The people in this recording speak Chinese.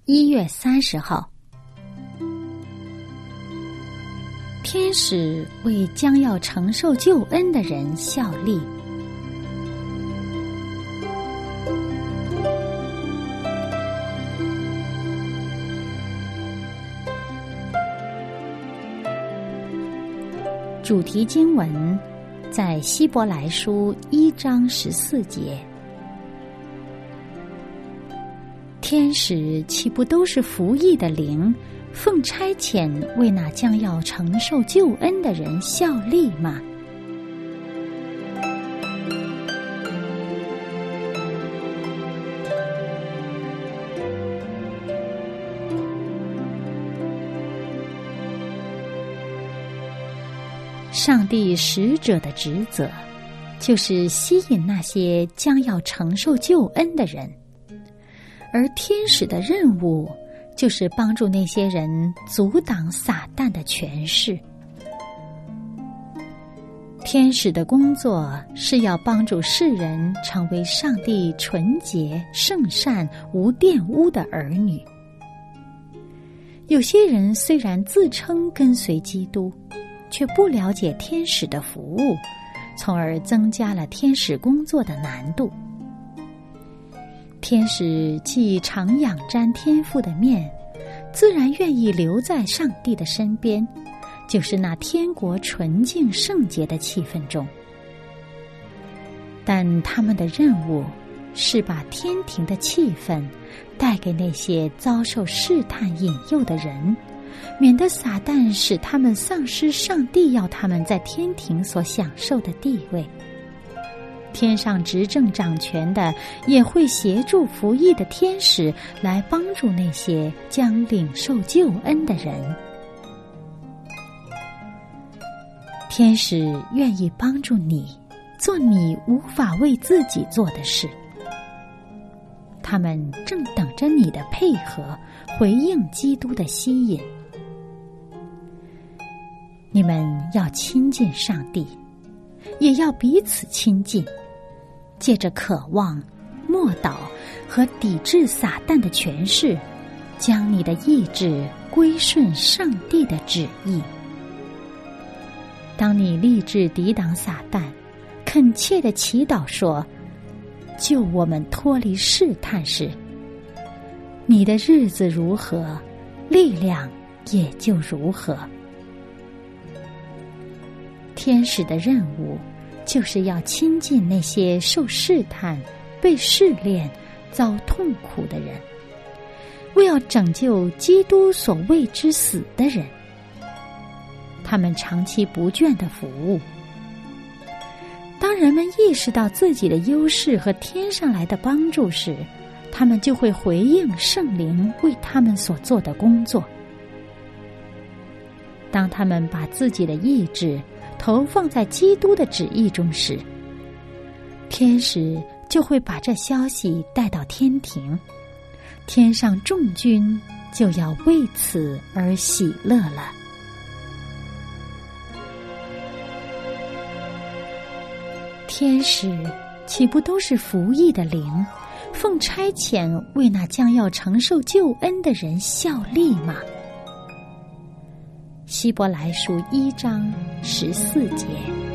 1月30号，天使为将要承受救恩的人效力。主题经文在希伯来书1章14节。天使岂不都是服役的灵，奉差遣为那将要承受救恩的人效力吗？上帝使者的职责，就是吸引那些将要承受救恩的人，而天使的任务，就是帮助那些人阻挡撒旦的权势。天使的工作是要帮助世人成为上帝纯洁、圣善、无玷污的儿女。有些人虽然自称跟随基督，却不了解天使的服务，从而增加了天使工作的难度。天使既常仰沾天父的面，自然愿意留在上帝的身边，就是那天国纯净圣洁的气氛中。但他们的任务是把天庭的气氛带给那些遭受试探引诱的人，免得撒旦使他们丧失上帝要他们在天庭所享受的地位。天上执政掌权的也会协助服役的天使来帮助那些将领受救恩的人。天使愿意帮助你做你无法为自己做的事，他们正等着你的配合，回应基督的吸引。你们要亲近上帝，也要彼此亲近，借着渴望、默祷和抵制撒旦的权势，将你的意志归顺上帝的旨意。当你立志抵挡撒旦，恳切地祈祷说：救我们脱离试探时，你的日子如何，力量也就如何。天使的任务就是要亲近那些受试探、被试炼、遭痛苦的人，为要拯救基督所为之死的人。他们长期不倦的服务。当人们意识到自己的优势和天上来的帮助时，他们就会回应圣灵为他们所做的工作。当他们把自己的意志投放在基督的旨意中时，天使就会把这消息带到天庭，天上众军就要为此而喜乐了。天使岂不都是服役的灵，奉差遣为那将要承受救恩的人效力吗？希伯来书1章14节。